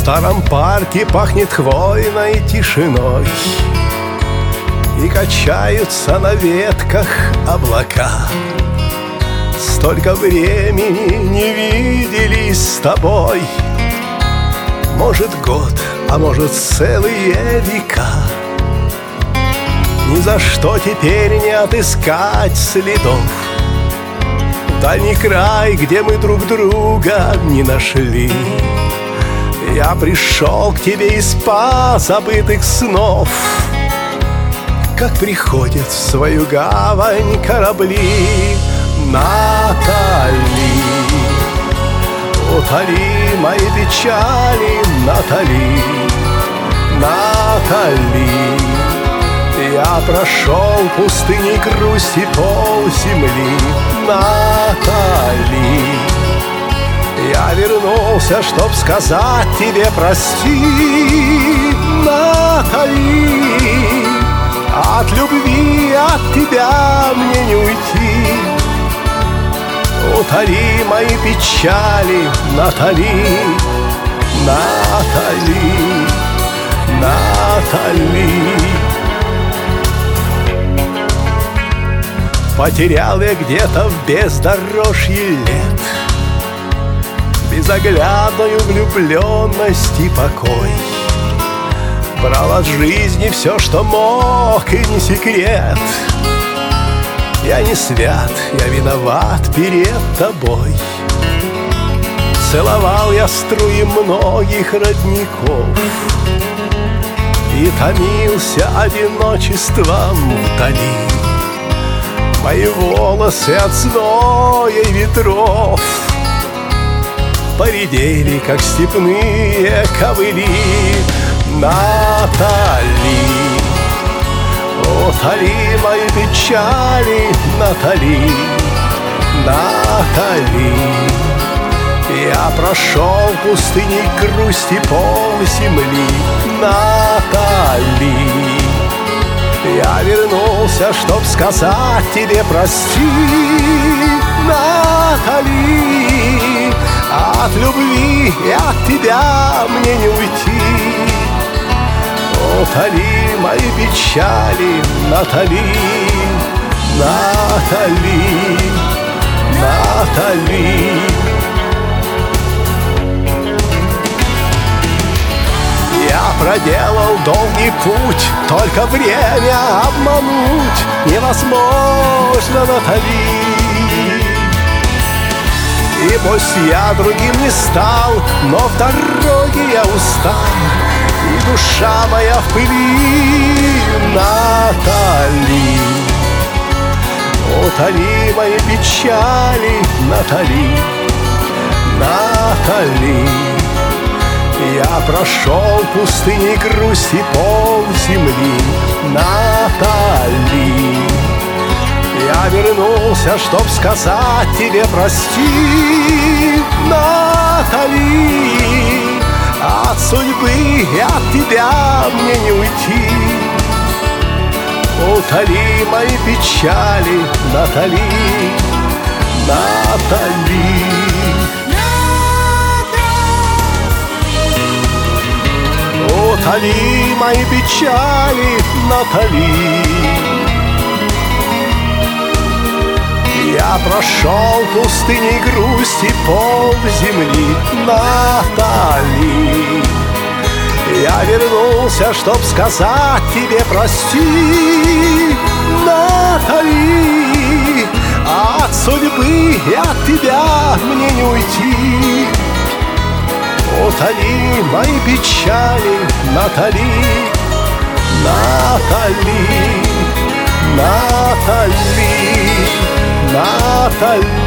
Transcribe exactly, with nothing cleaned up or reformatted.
старом парке пахнет хвойной тишиной, и качаются на ветках облака. Столько времени не виделись с тобой, может год, а может целые века. Ни за что теперь не отыскать следов, дальний край, где мы друг друга не нашли. Я пришел к тебе из позабытых снов, как приходят в свою гавань корабли. Натали, утоли мои печали, Натали, Натали. Я прошел пустыней грусти пол земли, Натали. Я вернулся, чтоб сказать тебе прости, Натали. От любви, от тебя мне не уйти. Утоли мои печали, Натали, Натали, Натали. Потерял я где-то в бездорожье лет безоглядную влюбленность и покой. Брал от жизни все, что мог, и не секрет. Я не свят, я виноват перед тобой. Целовал я струи многих родников и томился одиночеством вдали. Мои волосы от зноя и ветров поредели, как степные ковыли. Натали, утоли мои печали, Натали, Натали. Я прошел пустыней грусти пол земли, Натали. Я вернулся, чтоб сказать тебе прости, Натали. От любви и от тебя мне не уйти. Утоли мои печали, Натали, Натали, Натали. Я проделал долгий путь, только время обмануть невозможно, Натали. И пусть я другим не стал, но в дороге я устал, и душа моя в пыли, Натали. Утоли мои печали, Натали, Натали. Я прошел пустыней грусти пол земли, Натали. Я вернулся, чтоб сказать тебе прости, Натали. От судьбы и от тебя мне не уйти. Утоли мои печали, Натали, Натали. Утоли мои печали, Натали. Я прошел пустыней грусти пол земли, Натали. Я вернулся, чтоб сказать тебе прости, Натали. От судьбы и от тебя мне не уйти. Утоли мои печали, Натали, Натали, Натали, Натали.